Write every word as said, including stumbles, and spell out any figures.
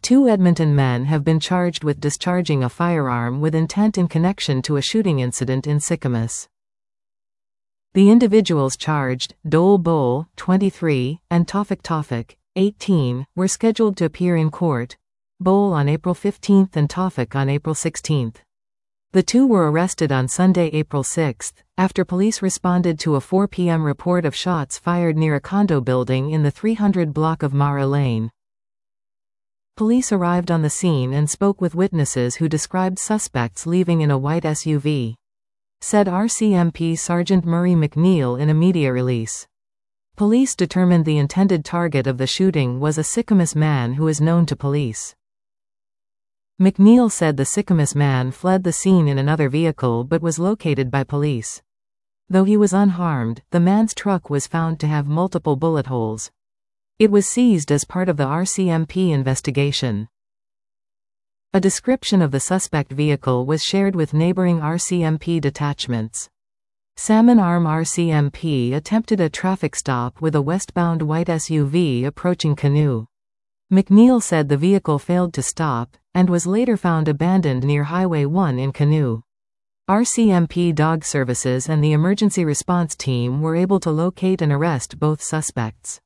Two Edmonton men have been charged with discharging a firearm with intent in connection to a shooting incident in Sicamous. The individuals charged, Dole Bull, twenty-three, and Tawfik Tawfik, eighteen, were scheduled to appear in court, Bull on April fifteenth and Tawfik on April sixteenth. The two were arrested on Sunday, April sixth, after police responded to a four p m report of shots fired near a condo building in the three hundred block of Mara Lane. Police arrived on the scene and spoke with witnesses who described suspects leaving in a white S U V. Said R C M P Sergeant Murray McNeil in a media release. Police determined the intended target of the shooting was a Sicamous man who is known to police. McNeil said the Sicamous man fled the scene in another vehicle but was located by police. Though he was unharmed, the man's truck was found to have multiple bullet holes. It was seized as part of the R C M P investigation. A description of the suspect vehicle was shared with neighboring R C M P detachments. Salmon Arm R C M P attempted a traffic stop with a westbound white S U V approaching Canoe. McNeil said the vehicle failed to stop, and was later found abandoned near Highway one in Canoe. R C M P Dog Services and the emergency response team were able to locate and arrest both suspects.